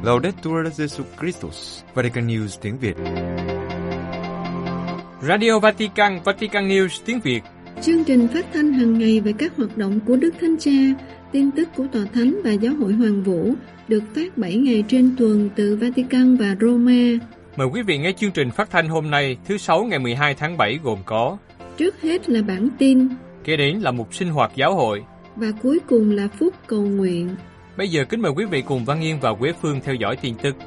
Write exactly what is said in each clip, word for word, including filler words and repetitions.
Laudetur Jesus Christus, Vatican News tiếng Việt. Radio Vatican, Vatican News tiếng Việt. Chương trình phát thanh hàng ngày về các hoạt động của Đức Thánh Cha, tin tức của Tòa Thánh và Giáo hội Hoàng Vũ được phát bảy ngày trên tuần từ Vatican và Roma. Mời quý vị nghe chương trình phát thanh hôm nay, thứ Sáu ngày mười hai tháng bảy gồm có: trước hết là bản tin, kế đến là mục sinh hoạt giáo hội và cuối cùng là phút cầu nguyện. Bây giờ kính mời quý vị cùng Văn Yên và Quế Phương theo dõi tin tức.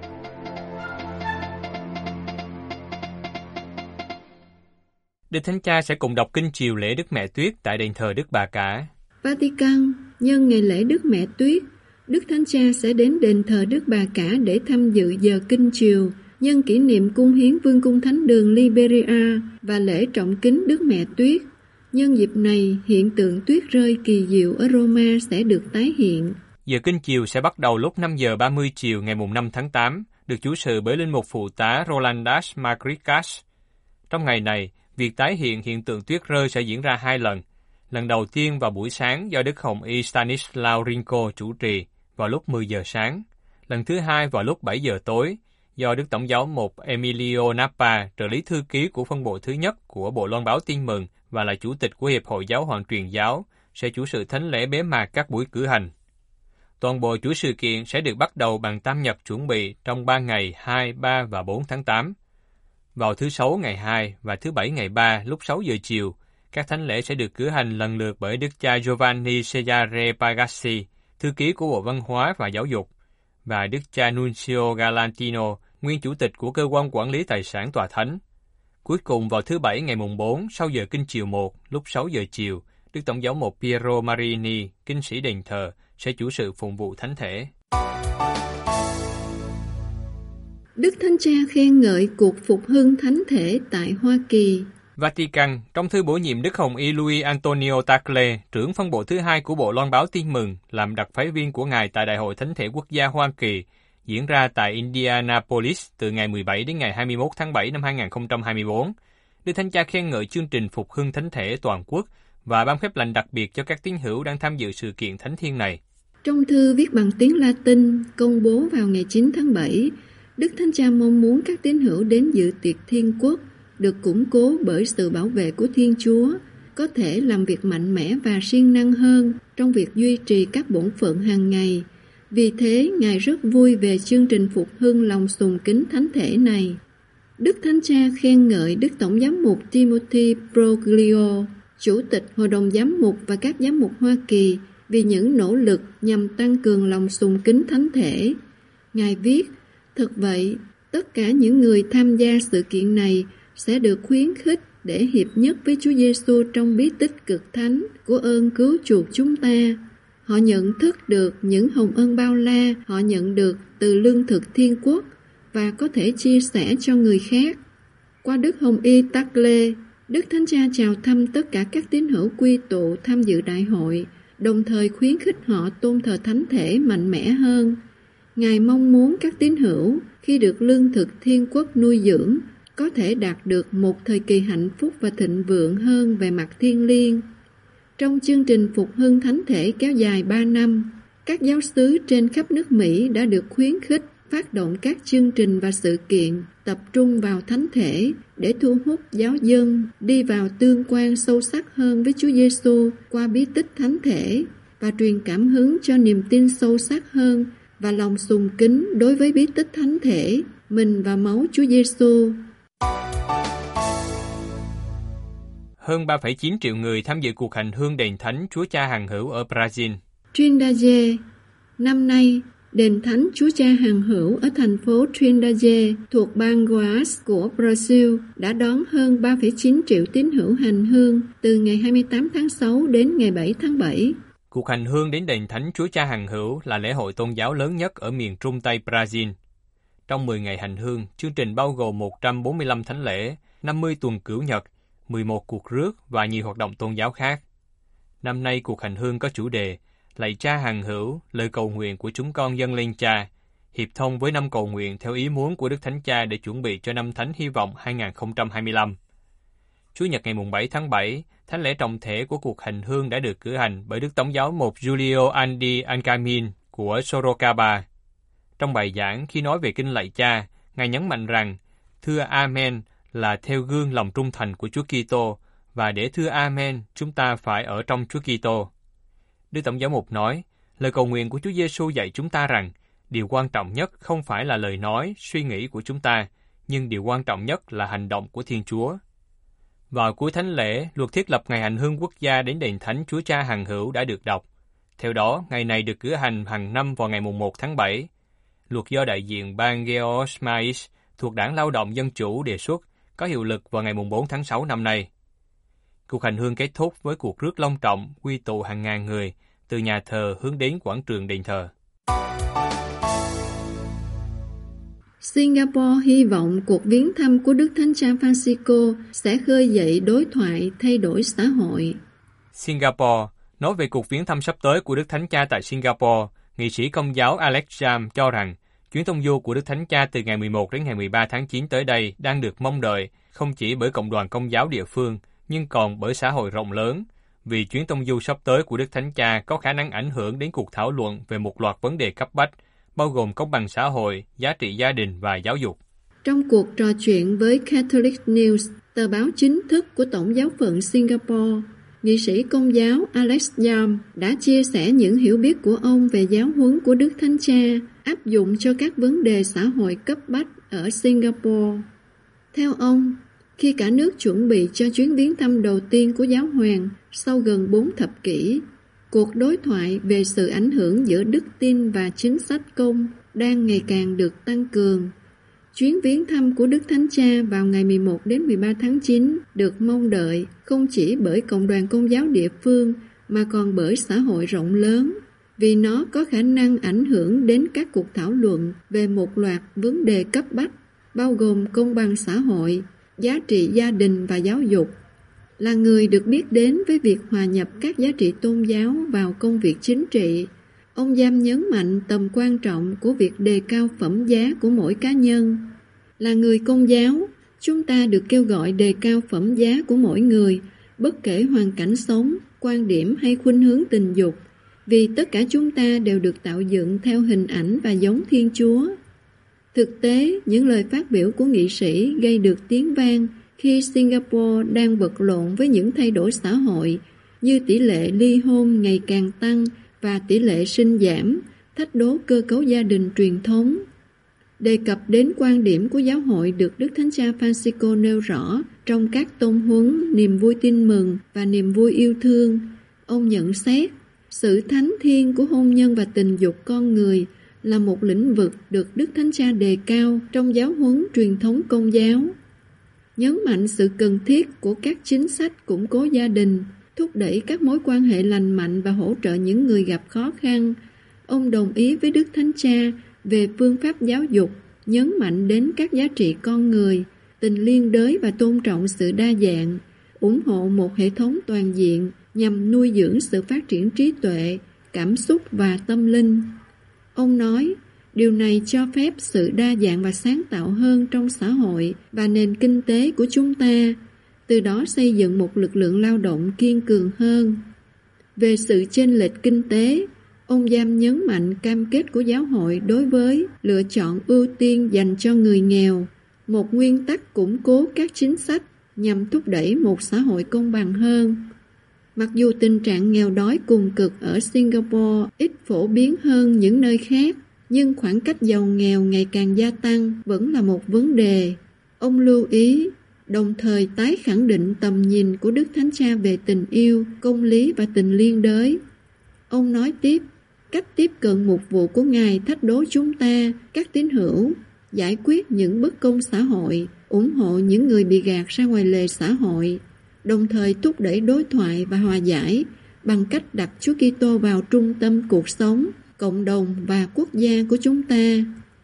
Đức Thánh Cha sẽ cùng đọc kinh chiều lễ Đức Mẹ Tuyết tại đền thờ Đức Bà Cả. Vatican, nhân ngày lễ Đức Mẹ Tuyết, Đức Thánh Cha sẽ đến đền thờ Đức Bà Cả để tham dự giờ kinh chiều, nhân kỷ niệm cung hiến Vương cung Thánh đường Liberia và lễ trọng kính Đức Mẹ Tuyết. Nhân dịp này, hiện tượng tuyết rơi kỳ diệu ở Roma sẽ được tái hiện. Giờ kinh chiều sẽ bắt đầu lúc năm giờ ba mươi chiều ngày năm tháng tám, được chủ sự bởi Linh mục phụ tá Rolandas Magrikas. Trong ngày này, việc tái hiện hiện tượng tuyết rơi sẽ diễn ra hai lần. Lần đầu tiên vào buổi sáng do Đức Hồng Y Stanislaw Rinko chủ trì vào lúc mười giờ sáng. Lần thứ hai vào lúc bảy giờ tối do Đức Tổng giáo mục Emilio Napa, trợ lý thư ký của phân bộ thứ nhất của Bộ Loan báo Tin mừng và là chủ tịch của Hiệp hội Giáo hoàng truyền giáo, sẽ chủ sự thánh lễ bế mạc các buổi cử hành. Toàn bộ chuỗi sự kiện sẽ được bắt đầu bằng tam nhật chuẩn bị trong ba ngày hai, ba và bốn tháng tám. Vào thứ Sáu ngày hai và thứ Bảy ngày ba lúc sáu giờ chiều, các thánh lễ sẽ được cử hành lần lượt bởi Đức cha Giovanni Cesare Pagassi, thư ký của Bộ Văn hóa và Giáo dục, và Đức cha Nunzio Galantino, nguyên chủ tịch của Cơ quan Quản lý Tài sản Tòa Thánh. Cuối cùng vào thứ Bảy ngày mùng bốn sau giờ kinh chiều một lúc sáu giờ chiều, Đức Tổng giáo mục Piero Marini, kinh sĩ đền thờ, sẽ chủ sự phụng vụ thánh thể. Đức Thánh Cha khen ngợi cuộc phục hưng thánh thể tại Hoa Kỳ. Vatican, trong thư bổ nhiệm Đức Hồng Y Luis Antonio Tagle, trưởng phân bộ thứ hai của Bộ Loan báo Tin mừng, làm đặc phái viên của Ngài tại Đại hội Thánh thể Quốc gia Hoa Kỳ, diễn ra tại Indianapolis từ ngày mười bảy đến ngày hai mươi mốt tháng bảy năm hai nghìn không trăm hai mươi tư. Đức Thánh Cha khen ngợi chương trình phục hưng thánh thể toàn quốc và ban phép lành đặc biệt cho các tín hữu đang tham dự sự kiện thánh thiêng này. Trong thư viết bằng tiếng Latin công bố vào ngày chín tháng bảy, Đức Thánh Cha mong muốn các tín hữu đến dự tiệc Thiên Quốc được củng cố bởi sự bảo vệ của Thiên Chúa, có thể làm việc mạnh mẽ và siêng năng hơn trong việc duy trì các bổn phận hàng ngày. Vì thế, Ngài rất vui về chương trình phục hưng lòng sùng kính thánh thể này. Đức Thánh Cha khen ngợi Đức Tổng giám mục Timothy Broglio, Chủ tịch Hội đồng Giám mục và các giám mục Hoa Kỳ vì những nỗ lực nhằm tăng cường lòng sùng kính thánh thể. Ngài viết, thật vậy, tất cả những người tham gia sự kiện này sẽ được khuyến khích để hiệp nhất với Chúa Giêsu trong bí tích cực thánh của ơn cứu chuộc chúng ta. Họ nhận thức được những hồng ân bao la họ nhận được từ lương thực Thiên Quốc và có thể chia sẻ cho người khác. Qua Đức Hồng Y Tagle, Đức Thánh Cha chào thăm tất cả các tín hữu quy tụ tham dự đại hội, đồng thời khuyến khích họ tôn thờ thánh thể mạnh mẽ hơn. Ngài mong muốn các tín hữu, khi được lương thực Thiên Quốc nuôi dưỡng, có thể đạt được một thời kỳ hạnh phúc và thịnh vượng hơn về mặt thiêng liêng. Trong chương trình phục hưng thánh thể kéo dài ba năm, các giáo xứ trên khắp nước Mỹ đã được khuyến khích phát động các chương trình và sự kiện tập trung vào thánh thể để thu hút giáo dân đi vào tương quan sâu sắc hơn với Chúa Giêsu qua bí tích thánh thể và truyền cảm hứng cho niềm tin sâu sắc hơn và lòng sùng kính đối với bí tích thánh thể, mình và máu Chúa Giêsu. Hơn ba phẩy chín triệu người tham dự cuộc hành hương đền thánh Chúa Cha Hằng Hữu ở Brazil. Trindade. Năm nay, đền thánh Chúa Cha Hằng Hữu ở thành phố Trindade thuộc bang Goiás của Brazil đã đón hơn ba phẩy chín triệu tín hữu hành hương từ ngày hai mươi tám tháng sáu đến ngày bảy tháng bảy. Cuộc hành hương đến đền thánh Chúa Cha Hằng Hữu là lễ hội tôn giáo lớn nhất ở miền Trung Tây Brazil. Trong mười ngày hành hương, chương trình bao gồm một trăm bốn mươi lăm thánh lễ, năm mươi tuần cửu nhật, mười một cuộc rước và nhiều hoạt động tôn giáo khác. Năm nay cuộc hành hương có chủ đề Lạy Cha Hằng Hữu, lời cầu nguyện của chúng con dâng lên Cha, hiệp thông với năm cầu nguyện theo ý muốn của Đức Thánh Cha để chuẩn bị cho năm Thánh Hy vọng hai không hai lăm. Chủ nhật ngày bảy tháng bảy, thánh lễ trọng thể của cuộc hành hương đã được cử hành bởi Đức Tổng giáo mục Julio Andi Ancamin của Sorocaba. Trong bài giảng khi nói về kinh lạy Cha, Ngài nhấn mạnh rằng thưa Amen là theo gương lòng trung thành của Chúa Kitô, và để thưa Amen, chúng ta phải ở trong Chúa Kitô. Đức Tổng giám mục nói, lời cầu nguyện của Chúa Giêsu dạy chúng ta rằng điều quan trọng nhất không phải là lời nói, suy nghĩ của chúng ta, nhưng điều quan trọng nhất là hành động của Thiên Chúa. Vào cuối thánh lễ, luật thiết lập ngày hành hương quốc gia đến đền thánh Chúa Cha hằng hữu đã được đọc. Theo đó, ngày này được cử hành hàng năm vào ngày mùng một tháng bảy. Luật do đại diện bang George Mais thuộc Đảng Lao động Dân Chủ đề xuất có hiệu lực vào ngày mùng bốn tháng sáu năm nay. Cuộc hành hương kết thúc với cuộc rước long trọng quy tụ hàng ngàn người từ nhà thờ hướng đến quảng trường đền thờ. Singapore hy vọng cuộc viếng thăm của Đức Thánh Cha Francisco sẽ khơi dậy đối thoại thay đổi xã hội. Singapore nói về cuộc viếng thăm sắp tới của Đức Thánh Cha tại Singapore, nghị sĩ Công giáo Alex Jam cho rằng chuyến tông du của Đức Thánh Cha từ ngày mười một đến ngày mười ba tháng chín tới đây đang được mong đợi không chỉ bởi cộng đoàn Công giáo địa phương, nhưng còn bởi xã hội rộng lớn, vì chuyến tông du sắp tới của Đức Thánh Cha có khả năng ảnh hưởng đến cuộc thảo luận về một loạt vấn đề cấp bách, bao gồm công bằng xã hội, giá trị gia đình và giáo dục. Trong cuộc trò chuyện với Catholic News, tờ báo chính thức của Tổng giáo phận Singapore, nghị sĩ Công giáo Alex Jam đã chia sẻ những hiểu biết của ông về giáo huấn của Đức Thánh Cha áp dụng cho các vấn đề xã hội cấp bách ở Singapore. Theo ông, khi cả nước chuẩn bị cho chuyến viếng thăm đầu tiên của giáo hoàng sau gần bốn thập kỷ, cuộc đối thoại về sự ảnh hưởng giữa đức tin và chính sách công đang ngày càng được tăng cường. Chuyến viếng thăm của Đức Thánh Cha vào ngày mười một đến mười ba tháng chín được mong đợi không chỉ bởi cộng đoàn Công giáo địa phương mà còn bởi xã hội rộng lớn, vì nó có khả năng ảnh hưởng đến các cuộc thảo luận về một loạt vấn đề cấp bách, bao gồm công bằng xã hội, giá trị gia đình và giáo dục. Là người được biết đến với việc hòa nhập các giá trị tôn giáo vào công việc chính trị, ông Jam nhấn mạnh tầm quan trọng của việc đề cao phẩm giá của mỗi cá nhân. Là người Công giáo, chúng ta được kêu gọi đề cao phẩm giá của mỗi người, bất kể hoàn cảnh sống, quan điểm hay khuynh hướng tình dục, vì tất cả chúng ta đều được tạo dựng theo hình ảnh và giống Thiên Chúa. Thực tế, những lời phát biểu của nghị sĩ gây được tiếng vang khi Singapore đang vật lộn với những thay đổi xã hội như tỷ lệ ly hôn ngày càng tăng và tỷ lệ sinh giảm, thách đố cơ cấu gia đình truyền thống. Đề cập đến quan điểm của giáo hội được Đức Thánh Cha Francisco nêu rõ trong các tôn huấn niềm vui tin mừng và niềm vui yêu thương, ông nhận xét sự thánh thiêng của hôn nhân và tình dục con người là một lĩnh vực được Đức Thánh Cha đề cao trong giáo huấn truyền thống Công giáo. Nhấn mạnh sự cần thiết của các chính sách củng cố gia đình, thúc đẩy các mối quan hệ lành mạnh và hỗ trợ những người gặp khó khăn. Ông đồng ý với Đức Thánh Cha về phương pháp giáo dục, nhấn mạnh đến các giá trị con người, tình liên đới và tôn trọng sự đa dạng, ủng hộ một hệ thống toàn diện nhằm nuôi dưỡng sự phát triển trí tuệ, cảm xúc và tâm linh. Ông nói, điều này cho phép sự đa dạng và sáng tạo hơn trong xã hội và nền kinh tế của chúng ta, từ đó xây dựng một lực lượng lao động kiên cường hơn. Về sự chênh lệch kinh tế, ông Jam nhấn mạnh cam kết của giáo hội đối với lựa chọn ưu tiên dành cho người nghèo, một nguyên tắc củng cố các chính sách nhằm thúc đẩy một xã hội công bằng hơn. Mặc dù tình trạng nghèo đói cùng cực ở Singapore ít phổ biến hơn những nơi khác, nhưng khoảng cách giàu nghèo ngày càng gia tăng vẫn là một vấn đề. Ông lưu ý, đồng thời tái khẳng định tầm nhìn của Đức Thánh Cha về tình yêu, công lý và tình liên đới. Ông nói tiếp, cách tiếp cận mục vụ của Ngài thách đố chúng ta, các tín hữu, giải quyết những bất công xã hội, ủng hộ những người bị gạt ra ngoài lề xã hội, đồng thời thúc đẩy đối thoại và hòa giải bằng cách đặt Chúa Kitô vào trung tâm cuộc sống, cộng đồng và quốc gia của chúng ta.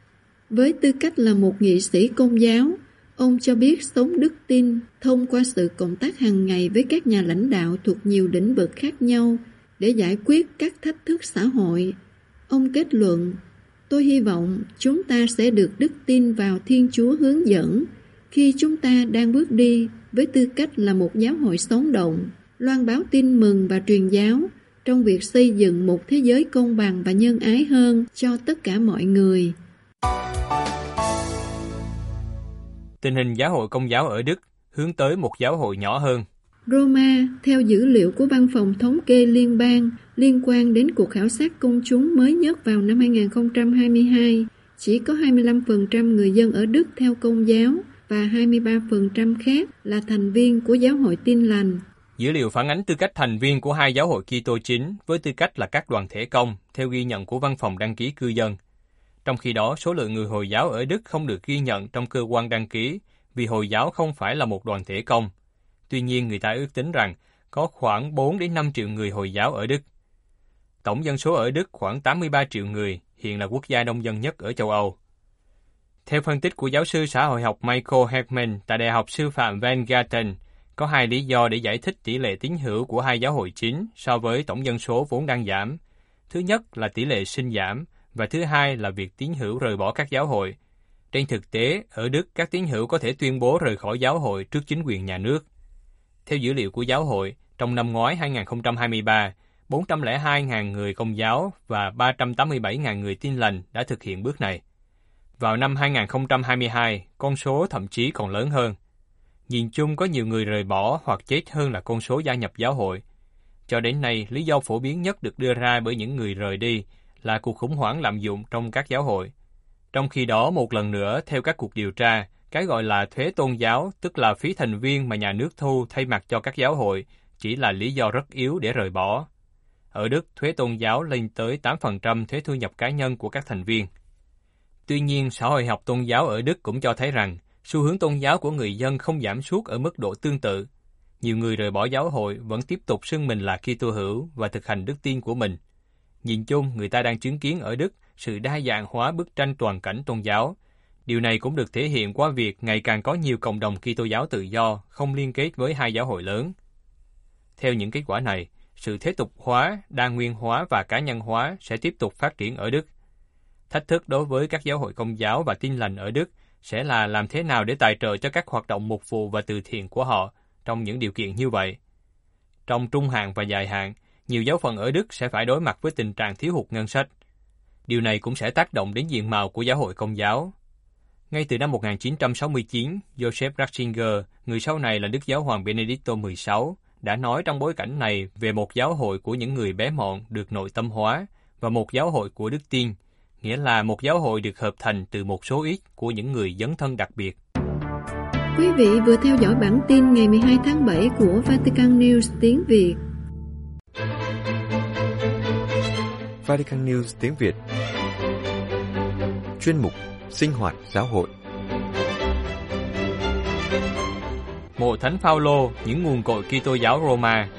Với tư cách là một nghị sĩ Công giáo, ông cho biết sống đức tin thông qua sự cộng tác hàng ngày với các nhà lãnh đạo thuộc nhiều lĩnh vực khác nhau để giải quyết các thách thức xã hội. Ông kết luận, tôi hy vọng chúng ta sẽ được đức tin vào Thiên Chúa hướng dẫn khi chúng ta đang bước đi với tư cách là một giáo hội sống động, loan báo tin mừng và truyền giáo trong việc xây dựng một thế giới công bằng và nhân ái hơn cho tất cả mọi người. Tình hình giáo hội Công giáo ở Đức hướng tới một giáo hội nhỏ hơn. Roma, theo dữ liệu của Văn phòng Thống kê Liên bang liên quan đến cuộc khảo sát công chúng mới nhất vào năm hai không hai hai, chỉ có hai mươi lăm phần trăm người dân ở Đức theo Công giáo và hai mươi ba phần trăm khác là thành viên của giáo hội Tin lành. Dữ liệu phản ánh tư cách thành viên của hai giáo hội Kitô chính với tư cách là các đoàn thể công, theo ghi nhận của Văn phòng đăng ký cư dân. Trong khi đó, số lượng người Hồi giáo ở Đức không được ghi nhận trong cơ quan đăng ký vì Hồi giáo không phải là một đoàn thể công. Tuy nhiên, người ta ước tính rằng có khoảng bốn đến năm triệu người Hồi giáo ở Đức. Tổng dân số ở Đức khoảng tám mươi ba triệu người, hiện là quốc gia đông dân nhất ở châu Âu. Theo phân tích của giáo sư xã hội học Michael Heckman tại Đại học Sư phạm Weingarten, có hai lý do để giải thích tỷ lệ tín hữu của hai giáo hội chính so với tổng dân số vốn đang giảm. Thứ nhất là tỷ lệ sinh giảm, và thứ hai là việc tín hữu rời bỏ các giáo hội. Trên thực tế, ở Đức, các tín hữu có thể tuyên bố rời khỏi giáo hội trước chính quyền nhà nước. Theo dữ liệu của giáo hội, trong năm ngoái hai không hai ba, bốn trăm lẻ hai nghìn người Công giáo và ba trăm tám mươi bảy nghìn người Tin lành đã thực hiện bước này. Vào năm hai không hai hai, con số thậm chí còn lớn hơn. Nhìn chung có nhiều người rời bỏ hoặc chết hơn là con số gia nhập giáo hội. Cho đến nay, lý do phổ biến nhất được đưa ra bởi những người rời đi là cuộc khủng hoảng lạm dụng trong các giáo hội. Trong khi đó, một lần nữa, theo các cuộc điều tra, cái gọi là thuế tôn giáo, tức là phí thành viên mà nhà nước thu thay mặt cho các giáo hội, chỉ là lý do rất yếu để rời bỏ. Ở Đức, thuế tôn giáo lên tới tám phần trăm thuế thu nhập cá nhân của các thành viên. Tuy nhiên, xã hội học tôn giáo ở Đức cũng cho thấy rằng, xu hướng tôn giáo của người dân không giảm sút ở mức độ tương tự. Nhiều người rời bỏ giáo hội vẫn tiếp tục xưng mình là Kitô hữu và thực hành đức tin của mình. Nhìn chung, người ta đang chứng kiến ở Đức sự đa dạng hóa bức tranh toàn cảnh tôn giáo. Điều này cũng được thể hiện qua việc ngày càng có nhiều cộng đồng Kitô giáo tự do không liên kết với hai giáo hội lớn. Theo những kết quả này, sự thế tục hóa, đa nguyên hóa và cá nhân hóa sẽ tiếp tục phát triển ở Đức. Thách thức đối với các giáo hội Công giáo và Tin lành ở Đức sẽ là làm thế nào để tài trợ cho các hoạt động mục vụ và từ thiện của họ trong những điều kiện như vậy. Trong trung hạn và dài hạn, nhiều giáo phận ở Đức sẽ phải đối mặt với tình trạng thiếu hụt ngân sách. Điều này cũng sẽ tác động đến diện mạo của giáo hội Công giáo. Ngay từ năm một nghìn chín trăm sáu mươi chín, Joseph Ratzinger, người sau này là Đức Giáo hoàng Benedicto mười sáu, đã nói trong bối cảnh này về một giáo hội của những người bé mọn được nội tâm hóa và một giáo hội của đức tin, nghĩa là một giáo hội được hợp thành từ một số ít của những người dấn thân đặc biệt. Quý vị vừa theo dõi bản tin ngày mười hai tháng bảy của Vatican News tiếng Việt. Vatican News tiếng Việt. Chuyên mục Sinh hoạt giáo hội. Mộ Thánh Phaolô, những nguồn cội Kitô giáo Roma.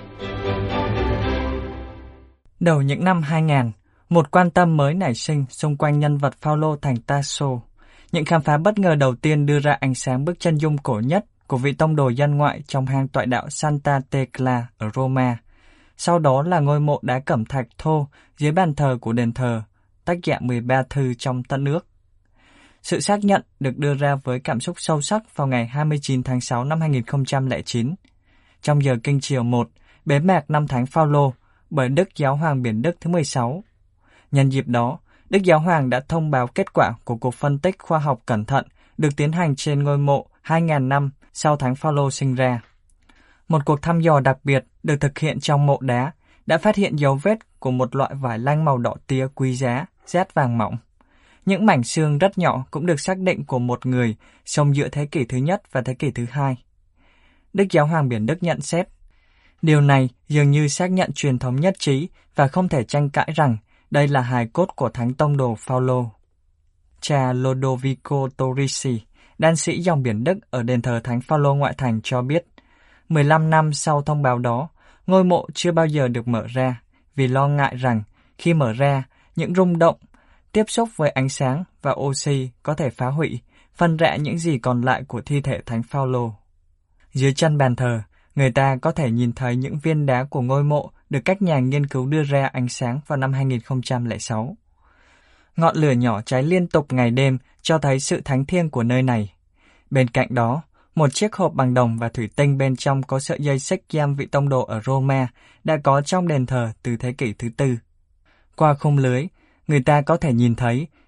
Đầu những năm hai nghìn, một quan tâm mới nảy sinh xung quanh nhân vật Phaolô thành Tasso. Những khám phá bất ngờ đầu tiên đưa ra ánh sáng bức chân dung cổ nhất của vị tông đồ dân ngoại trong hang tọa đạo Santa Tecla ở Roma. Sau đó là ngôi mộ đá cẩm thạch thô dưới bàn thờ của đền thờ, tách rẽ mười ba thư trong Tân Ước. Sự xác nhận được đưa ra với cảm xúc sâu sắc vào ngày hai mươi chín tháng sáu năm hai nghìn không trăm lẻ chín. Trong giờ kinh chiều một, bế mạc năm Thánh Phaolô bởi Đức Giáo hoàng Biển Đức thứ mười sáu. Nhân dịp đó, Đức Giáo hoàng đã thông báo kết quả của cuộc phân tích khoa học cẩn thận được tiến hành trên ngôi mộ hai nghìn năm sau Thánh Phaolô sinh ra. Một cuộc thăm dò đặc biệt được thực hiện trong mộ đá đã phát hiện dấu vết của một loại vải lanh màu đỏ tía quý giá, rét vàng mỏng. Những mảnh xương rất nhỏ cũng được xác định của một người sống giữa thế kỷ thứ nhất và thế kỷ thứ hai. Đức Giáo hoàng Biển Đức nhận xét, điều này dường như xác nhận truyền thống nhất trí và không thể tranh cãi rằng đây là hài cốt của Thánh tông đồ Phaolô. Cha Lodovico Torrisi, đan sĩ dòng Biển Đức ở đền thờ Thánh Phaolô ngoại thành cho biết, mười lăm năm sau thông báo đó, ngôi mộ chưa bao giờ được mở ra vì lo ngại rằng khi mở ra, những rung động, tiếp xúc với ánh sáng và oxy có thể phá hủy, phân rẽ những gì còn lại của thi thể Thánh Phaolô. Dưới chân bàn thờ, người ta có thể nhìn thấy những viên đá của ngôi mộ được các nhà nghiên cứu đưa ra ánh sáng vào năm hai nghìn không trăm lẻ sáu. Ngọn lửa nhỏ cháy liên tục ngày đêm cho thấy sự thánh thiêng của nơi này. Bên cạnh đó, một chiếc hộp bằng đồng và thủy tinh bên trong có sợi dây xích giam vị tông đồ ở Roma đã có trong đền thờ từ thế kỷ thứ tư. Qua khung lưới, người ta có thể nhìn thấy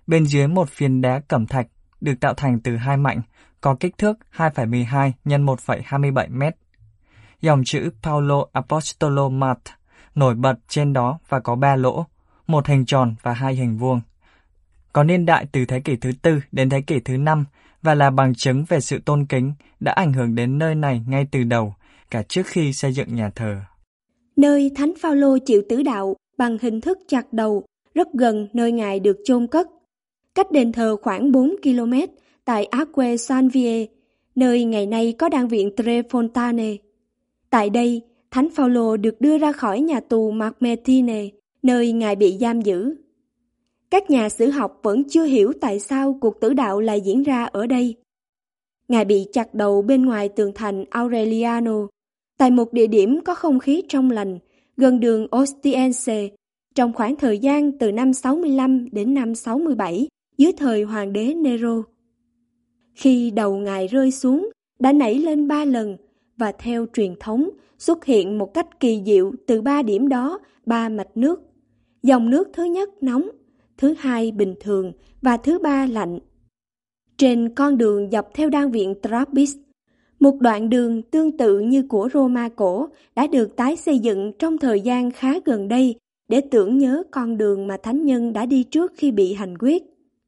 Bên dưới một phiến đá cẩm thạch được tạo thành từ hai mảnh, có kích thước hai phẩy mười hai nhân một phẩy hai mươi bảy mét. Dòng chữ Paulo Apostolo Mat nổi bật trên đó và có ba lỗ, một hình tròn và hai hình vuông. Có niên đại từ thế kỷ thứ tư đến thế kỷ thứ năm và là bằng chứng về sự tôn kính đã ảnh hưởng đến nơi này ngay từ đầu, cả trước khi xây dựng nhà thờ. Nơi Thánh Phaolô chịu tử đạo bằng hình thức chặt đầu, rất gần nơi Ngài được chôn cất. Cách đền thờ khoảng bốn ki lô mét tại Acque San Vie, nơi ngày nay có đan viện Tre Fontane. Tại đây, Thánh Phaolô được đưa ra khỏi nhà tù Mamertine, nơi Ngài bị giam giữ. Các nhà sử học vẫn chưa hiểu tại sao cuộc tử đạo lại diễn ra ở đây. Ngài bị chặt đầu bên ngoài tường thành Aureliano, tại một địa điểm có không khí trong lành, gần đường Ostiense, trong khoảng thời gian từ năm sáu mươi lăm đến năm sáu mươi bảy dưới thời Hoàng đế Nero. Khi đầu Ngài rơi xuống, đã nảy lên ba lần, và theo truyền thống xuất hiện một cách kỳ diệu từ ba điểm đó ba mạch nước. Dòng nước thứ nhất nóng, thứ hai bình thường và thứ ba lạnh. Trên con đường dọc theo đan viện Trappist, một đoạn đường tương tự như của Roma cổ đã được tái xây dựng trong thời gian khá gần đây để tưởng nhớ con đường mà thánh nhân đã đi trước khi bị hành quyết.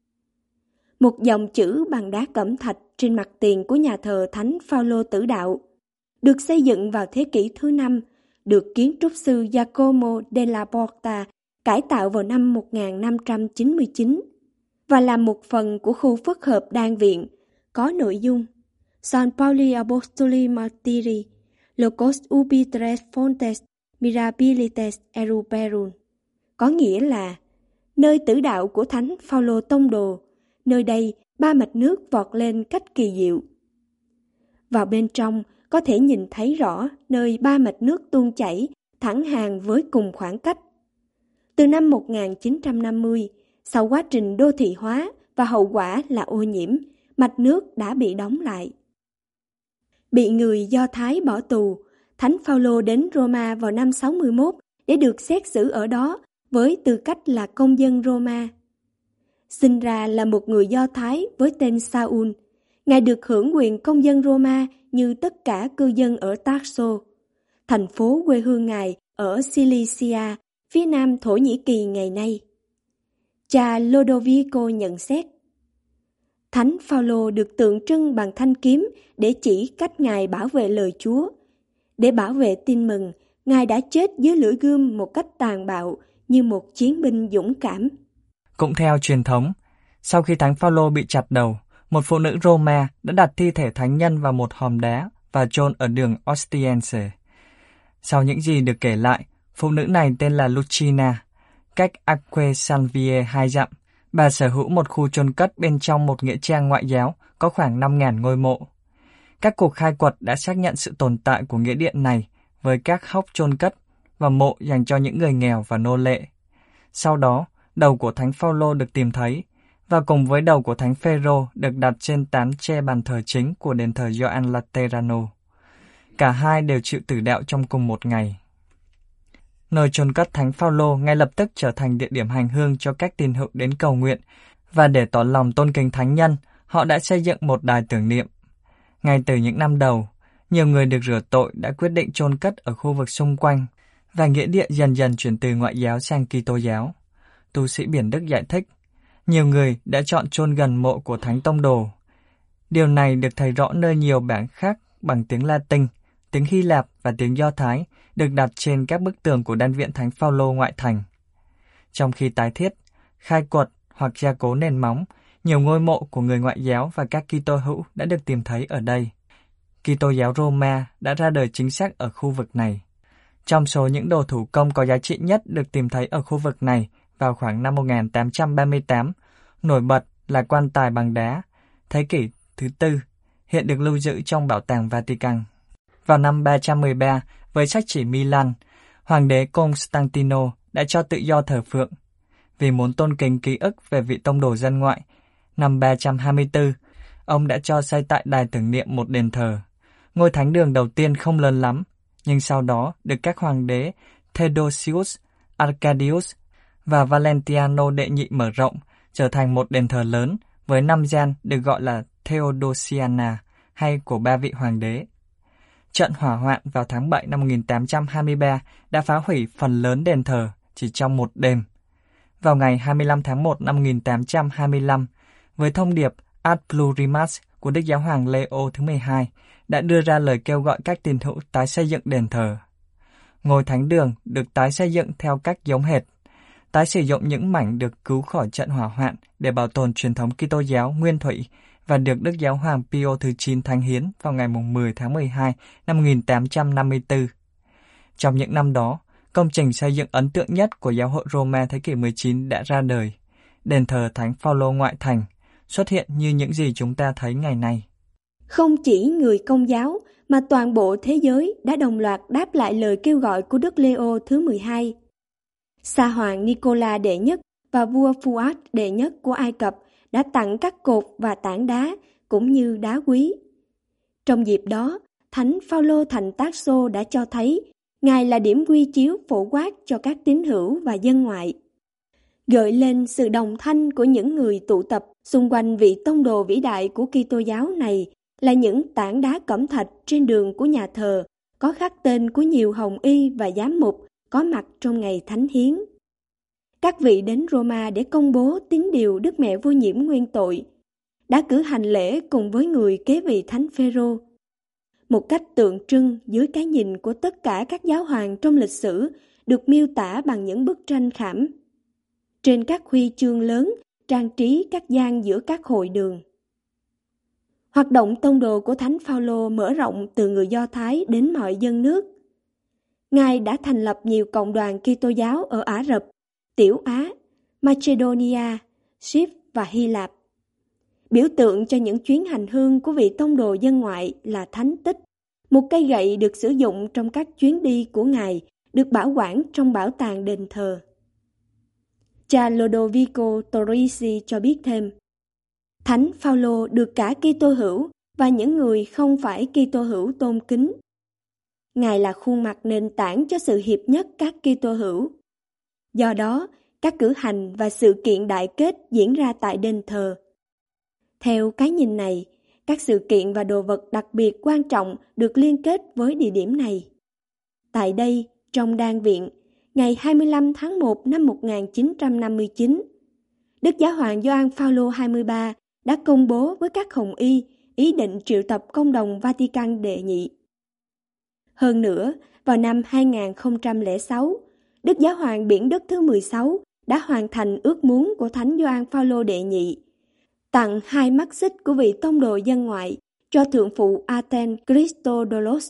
Một dòng chữ bằng đá cẩm thạch trên mặt tiền của nhà thờ Thánh Phaolô Tử Đạo, được xây dựng vào thế kỷ thứ năm, được kiến trúc sư Giacomo della Porta cải tạo vào năm một nghìn năm trăm chín mươi chín và là một phần của khu phức hợp đan viện, có nội dung San Pauli Apostoli Martiri, Locus ubi tres fontes mirabilites eruperum, có nghĩa là nơi tử đạo của Thánh Phaolô Tông Đồ, nơi đây ba mạch nước vọt lên cách kỳ diệu. Vào bên trong có thể nhìn thấy rõ nơi ba mạch nước tuôn chảy thẳng hàng với cùng khoảng cách. Từ năm một nghìn chín trăm năm mươi, sau quá trình đô thị hóa và hậu quả là ô nhiễm, mạch nước đã bị đóng lại. Bị người Do Thái bỏ tù, Thánh Phaolô đến Roma vào năm sáu mươi mốt để được xét xử ở đó với tư cách là công dân Roma. Sinh ra là một người Do Thái với tên Saul, Ngài được hưởng quyền công dân Roma như tất cả cư dân ở Tarso, thành phố quê hương Ngài ở Cilicia, phía nam Thổ Nhĩ Kỳ ngày nay. Cha Lodovico nhận xét, Thánh Phaolô được tượng trưng bằng thanh kiếm để chỉ cách Ngài bảo vệ lời Chúa. Để bảo vệ tin mừng, Ngài đã chết dưới lưỡi gươm một cách tàn bạo như một chiến binh dũng cảm. Cũng theo truyền thống, sau khi Thánh Phaolô bị chặt đầu, một phụ nữ Roma đã đặt thi thể thánh nhân vào một hòm đá và chôn ở đường Ostiense. Sau những gì được kể lại, phụ nữ này tên là Lucina, cách Acque San Vie hai dặm. Bà sở hữu một khu chôn cất bên trong một nghĩa trang ngoại giáo có khoảng năm nghìn ngôi mộ. Các cuộc khai quật đã xác nhận sự tồn tại của nghĩa điện này với các hốc chôn cất và mộ dành cho những người nghèo và nô lệ. Sau đó, đầu của Thánh Phaolô được tìm thấy và cùng với đầu của Thánh Phêrô được đặt trên tán tre bàn thờ chính của đền thờ Gioan Laterano. Cả hai đều chịu tử đạo trong cùng một ngày. Nơi chôn cất Thánh Phaolô ngay lập tức trở thành địa điểm hành hương cho các tín hữu đến cầu nguyện, và để tỏ lòng tôn kính thánh nhân, họ đã xây dựng một đài tưởng niệm. Ngay từ những năm đầu, nhiều người được rửa tội đã quyết định chôn cất ở khu vực xung quanh, và nghĩa địa dần dần chuyển từ ngoại giáo sang Kitô giáo. Tu sĩ Biển Đức giải thích, nhiều người đã chọn chôn gần mộ của Thánh Tông Đồ. Điều này được thấy rõ nơi nhiều bảng khác bằng tiếng Latin, tiếng Hy Lạp và tiếng Do Thái được đặt trên các bức tường của đan viện Thánh Phaolô ngoại thành. Trong khi tái thiết, khai quật hoặc gia cố nền móng, nhiều ngôi mộ của người ngoại giáo và các Kitô hữu đã được tìm thấy ở đây. Kitô giáo Roma đã ra đời chính xác ở khu vực này. Trong số những đồ thủ công có giá trị nhất được tìm thấy ở khu vực này vào khoảng năm một nghìn tám trăm ba mươi tám, nổi bật là quan tài bằng đá, thế kỷ thứ tư, hiện được lưu giữ trong Bảo tàng Vatican. Vào năm ba trăm mười ba, với sách chỉ Milan, Hoàng đế Constantino đã cho tự do thờ phượng. Vì muốn tôn kính ký ức về vị tông đồ dân ngoại, năm ba trăm hai mươi tư, ông đã cho xây tại đài tưởng niệm một đền thờ. Ngôi thánh đường đầu tiên không lớn lắm, nhưng sau đó được các hoàng đế Theodosius, Arcadius và Valentiniano đệ nhị mở rộng, trở thành một đền thờ lớn với năm gian được gọi là Theodosiana hay của ba vị hoàng đế. Trận hỏa hoạn vào tháng bảy năm một nghìn tám trăm hai mươi ba đã phá hủy phần lớn đền thờ chỉ trong một đêm. Vào ngày hai mươi lăm tháng một năm một nghìn tám trăm hai mươi lăm, với thông điệp Ad Plurimas của Đức Giáo hoàng Leo thứ mười hai đã đưa ra lời kêu gọi các tín hữu tái xây dựng đền thờ. Ngôi thánh đường được tái xây dựng theo cách giống hệt, tái sử dụng những mảnh được cứu khỏi trận hỏa hoạn để bảo tồn truyền thống Kitô giáo nguyên thủy và được Đức Giáo hoàng Pio thứ chín thánh hiến vào ngày mười tháng mười hai năm một nghìn tám trăm năm mươi tư. Trong những năm đó, công trình xây dựng ấn tượng nhất của giáo hội Roma thế kỷ mười chín đã ra đời. Đền thờ Thánh Phaolô ngoại thành xuất hiện như những gì chúng ta thấy ngày nay. Không chỉ người Công giáo mà toàn bộ thế giới đã đồng loạt đáp lại lời kêu gọi của Đức Leo thứ mười hai. Sa hoàng Nicola đệ nhất và vua Fuad đệ nhất của Ai Cập đã tặng các cột và tảng đá cũng như đá quý. Trong dịp đó, Thánh Phaolô thành Tarso đã cho thấy Ngài là điểm quy chiếu phổ quát cho các tín hữu và dân ngoại, gợi lên sự đồng thanh của những người tụ tập xung quanh vị tông đồ vĩ đại của Kitô giáo này là những tảng đá cẩm thạch trên đường của nhà thờ có khắc tên của nhiều hồng y và giám mục có mặt trong ngày thánh hiến. Các vị đến Roma để công bố tín điều Đức Mẹ vô nhiễm nguyên tội đã cử hành lễ cùng với người kế vị Thánh Phêrô, một cách tượng trưng dưới cái nhìn của tất cả các giáo hoàng trong lịch sử được miêu tả bằng những bức tranh khảm. Trên các huy chương lớn trang trí các gian giữa các hội đường. Hoạt động tông đồ của Thánh Phaolô mở rộng từ người Do Thái đến mọi dân nước. Ngài đã thành lập nhiều cộng đoàn Kitô giáo ở Ả Rập, Tiểu Á, Macedonia, Ship và Hy Lạp. Biểu tượng cho những chuyến hành hương của vị tông đồ dân ngoại là thánh tích, một cây gậy được sử dụng trong các chuyến đi của Ngài, được bảo quản trong bảo tàng đền thờ. Cha Lodovico Torrisi cho biết thêm, Thánh Phaolô được cả Kitô hữu và những người không phải Kitô hữu tôn kính. Ngài là khuôn mặt nền tảng cho sự hiệp nhất các Kitô hữu. Do đó, các cử hành và sự kiện đại kết diễn ra tại đền thờ. Theo cái nhìn này, các sự kiện và đồ vật đặc biệt quan trọng được liên kết với địa điểm này. Tại đây, trong đan viện, ngày hai mươi lăm tháng một năm một nghìn chín trăm năm mươi chín, Đức Giáo hoàng Gioan Phaolô hai mươi ba đã công bố với các hồng y ý định triệu tập công đồng Vatican đệ nhị. Hơn nữa, vào năm hai nghìn không trăm lẻ sáu, Đức Giáo hoàng Biển Đức thứ mười sáu đã hoàn thành ước muốn của Thánh Gioan Phaolô đệ nhị, tặng hai mắt xích của vị tông đồ dân ngoại cho thượng phụ Athens Christodoulos.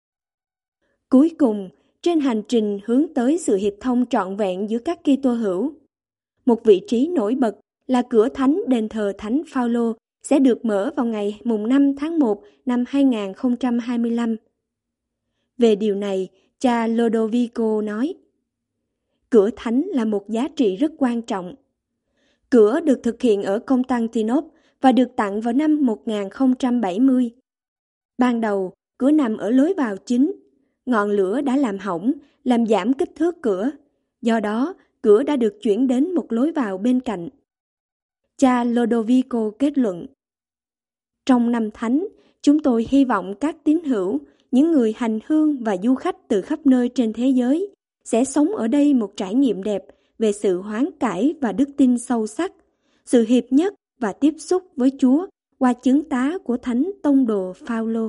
Cuối cùng, trên hành trình hướng tới sự hiệp thông trọn vẹn giữa các Kitô hữu, một vị trí nổi bật là cửa thánh đền thờ Thánh Phaolô sẽ được mở vào ngày mùng năm tháng một năm hai nghìn không trăm hai mươi lăm. Về điều này, cha Lodovico nói, cửa thánh là một giá trị rất quan trọng. Cửa được thực hiện ở Constantinople và được tặng vào năm một nghìn không trăm bảy mươi. Ban đầu, cửa nằm ở lối vào chính. Ngọn lửa đã làm hỏng, làm giảm kích thước cửa. Do đó, cửa đã được chuyển đến một lối vào bên cạnh. Cha Lodovico kết luận, trong năm thánh, chúng tôi hy vọng các tín hữu, những người hành hương và du khách từ khắp nơi trên thế giới sẽ sống ở đây một trải nghiệm đẹp về sự hoán cải và đức tin sâu sắc, sự hiệp nhất và tiếp xúc với Chúa qua chứng tá của Thánh Tông đồ Phaolô.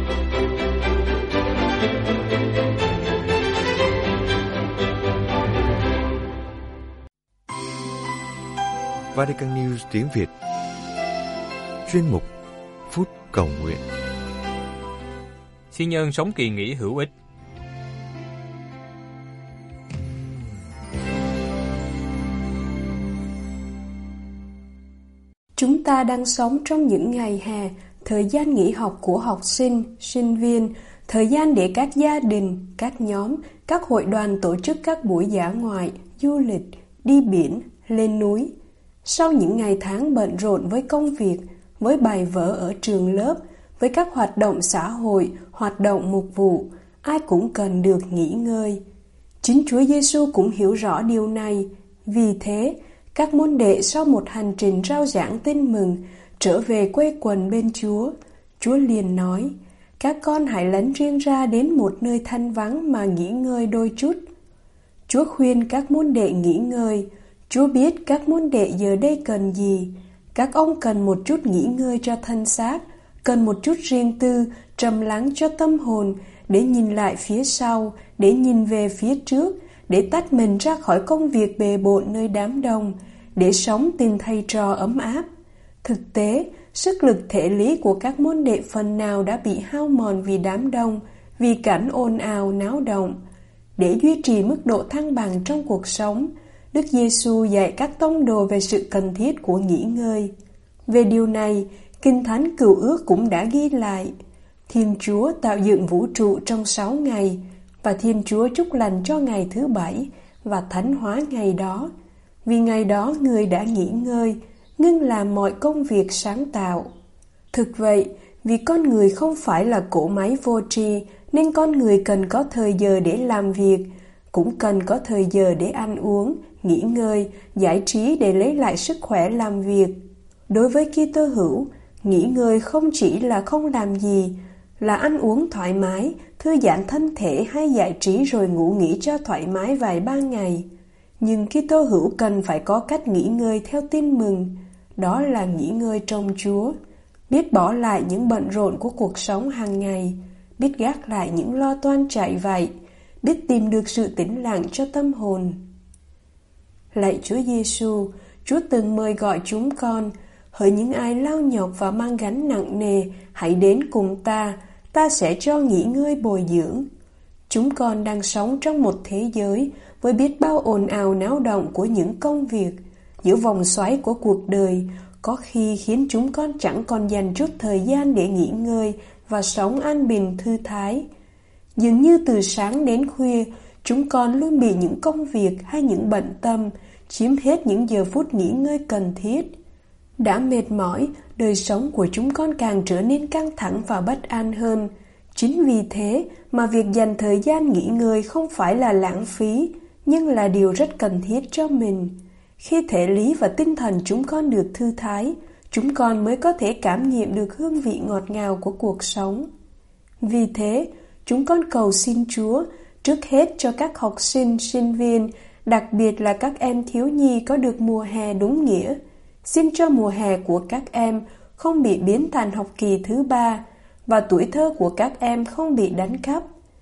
Vatican News tiếng Việt. Chuyên mục Phút Cầu Nguyện. Xin nhân sống kỳ nghỉ hữu ích. Chúng ta đang sống trong những ngày hè, thời gian nghỉ học của học sinh, sinh viên, thời gian để các gia đình, các nhóm, các hội đoàn tổ chức các buổi dã ngoại, du lịch, đi biển, lên núi. Sau những ngày tháng bận rộn với công việc, với bài vở ở trường lớp, với các hoạt động xã hội, hoạt động mục vụ, ai cũng cần được nghỉ ngơi. Chính Chúa Giêsu cũng hiểu rõ điều này. Vì thế, Các môn đệ sau một hành trình rao giảng tin mừng trở về quây quần bên Chúa. Chúa liền nói: các con hãy lánh riêng ra đến một nơi thanh vắng mà nghỉ ngơi đôi chút. Chúa khuyên các môn đệ nghỉ ngơi. Chúa biết các môn đệ giờ đây cần gì. Các ông cần một chút nghỉ ngơi cho thân xác, cần một chút riêng tư, trầm lắng cho tâm hồn, để nhìn lại phía sau, để nhìn về phía trước, để tách mình ra khỏi công việc bề bộn nơi đám đông, để sống tình thầy trò ấm áp. Thực tế, sức lực thể lý của các môn đệ phần nào đã bị hao mòn vì đám đông, vì cảnh ồn ào náo động. Để duy trì mức độ thăng bằng trong cuộc sống, Đức Giêsu dạy các tông đồ về sự cần thiết của nghỉ ngơi. Về điều này, Kinh Thánh Cựu Ước cũng đã ghi lại: Thiên Chúa tạo dựng vũ trụ trong sáu ngày, và Thiên Chúa chúc lành cho ngày thứ bảy và thánh hóa ngày đó. Vì ngày đó người đã nghỉ ngơi, ngưng làm mọi công việc sáng tạo. Thực vậy, vì con người không phải là cỗ máy vô tri, nên con người cần có thời giờ để làm việc, cũng cần có thời giờ để ăn uống, nghỉ ngơi, giải trí để lấy lại sức khỏe làm việc. Đối với Kitô hữu, nghỉ ngơi không chỉ là không làm gì, là ăn uống thoải mái, thư giãn thân thể hay giải trí rồi ngủ nghỉ cho thoải mái vài ba ngày. Nhưng Kitô hữu cần phải có cách nghỉ ngơi theo tin mừng, đó là nghỉ ngơi trong Chúa, biết bỏ lại những bận rộn của cuộc sống hàng ngày, biết gác lại những lo toan chạy vạy, biết tìm được sự tĩnh lặng cho tâm hồn. Lạy Chúa Giêsu, Chúa từng mời gọi chúng con: hỡi những ai lao nhọc và mang gánh nặng nề, hãy đến cùng ta, ta sẽ cho nghỉ ngơi bồi dưỡng. Chúng con đang sống trong một thế giới với biết bao ồn ào náo động của những công việc, giữa vòng xoáy của cuộc đời, có khi khiến chúng con chẳng còn dành chút thời gian để nghỉ ngơi và sống an bình thư thái. Dường như từ sáng đến khuya, chúng con luôn bị những công việc hay những bận tâm chiếm hết những giờ phút nghỉ ngơi cần thiết. Đã mệt mỏi, đời sống của chúng con càng trở nên căng thẳng và bất an hơn. Chính vì thế mà việc dành thời gian nghỉ ngơi không phải là lãng phí, nhưng là điều rất cần thiết cho mình. Khi thể lý và tinh thần chúng con được thư thái, chúng con mới có thể cảm nghiệm được hương vị ngọt ngào của cuộc sống. Vì thế, chúng con cầu xin Chúa, trước hết cho các học sinh, sinh viên, đặc biệt là các em thiếu nhi có được mùa hè đúng nghĩa. Xin cho mùa hè của các em không bị biến thành học kỳ thứ ba, và tuổi thơ của các em không bị đánh cắp.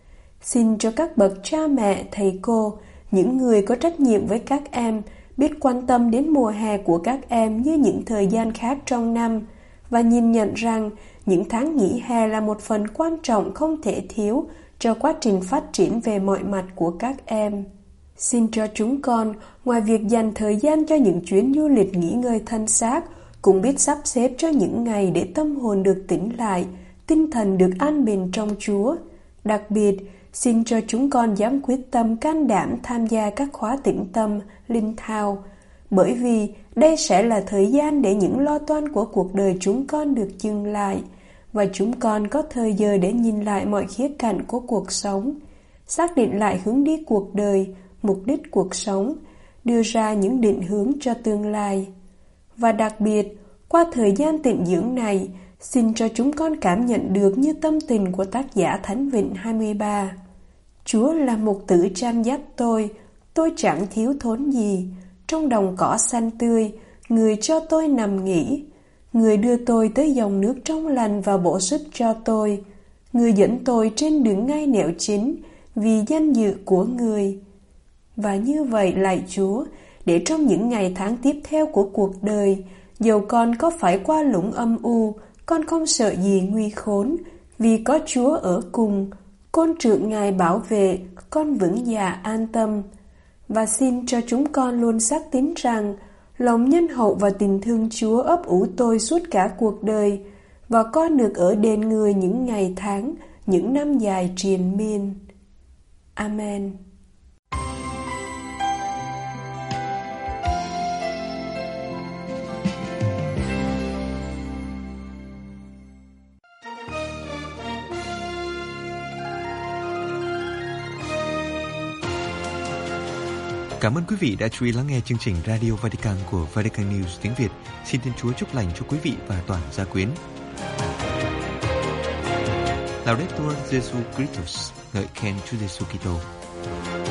Xin cho các bậc cha mẹ, thầy cô, những người có trách nhiệm với các em, biết quan tâm đến mùa hè của các em như những thời gian khác trong năm, và nhìn nhận rằng những tháng nghỉ hè là một phần quan trọng không thể thiếu cho quá trình phát triển về mọi mặt của các em. Xin cho chúng con, ngoài việc dành thời gian cho những chuyến du lịch nghỉ ngơi thân xác, cũng biết sắp xếp cho những ngày để tâm hồn được tĩnh lại, tinh thần được an bình trong Chúa. Đặc biệt, xin cho chúng con dám quyết tâm can đảm tham gia các khóa tĩnh tâm, linh thao, bởi vì đây sẽ là thời gian để những lo toan của cuộc đời chúng con được dừng lại, và chúng con có thời giờ để nhìn lại mọi khía cạnh của cuộc sống, xác định lại hướng đi cuộc đời, mục đích cuộc sống, đưa ra những định hướng cho tương lai. Và đặc biệt, qua thời gian tịnh dưỡng này, xin cho chúng con cảm nhận được như tâm tình của tác giả Thánh Vịnh hai mươi ba. Chúa là mục tử chăn dắt tôi, tôi chẳng thiếu thốn gì. Trong đồng cỏ xanh tươi, Người cho tôi nằm nghỉ. Người đưa tôi tới dòng nước trong lành và bổ sức cho tôi. Người dẫn tôi trên đường ngay nẻo chính, vì danh dự của Người. Và như vậy lạy Chúa, để trong những ngày tháng tiếp theo của cuộc đời, dầu con có phải qua lũng âm u, con không sợ gì nguy khốn, vì có Chúa ở cùng. Côn trượng Ngài bảo vệ, con vững dạ an tâm. Và xin cho chúng con luôn xác tín rằng lòng nhân hậu và tình thương Chúa ấp ủ tôi suốt cả cuộc đời, và con được ở đền Người những ngày tháng, những năm dài triền miên. Amen. Cảm ơn quý vị đã chú ý lắng nghe chương trình Radio Vatican của Vatican News tiếng Việt. Xin Thiên Chúa chúc lành cho quý vị và toàn gia quyến. Laudetur Jesu Christus, ngợi khen Chúa Giêsu Kitô.